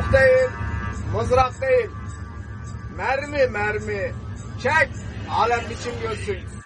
Ok değil, mızrak değil. Mermi. Çek, alem biçim görsün.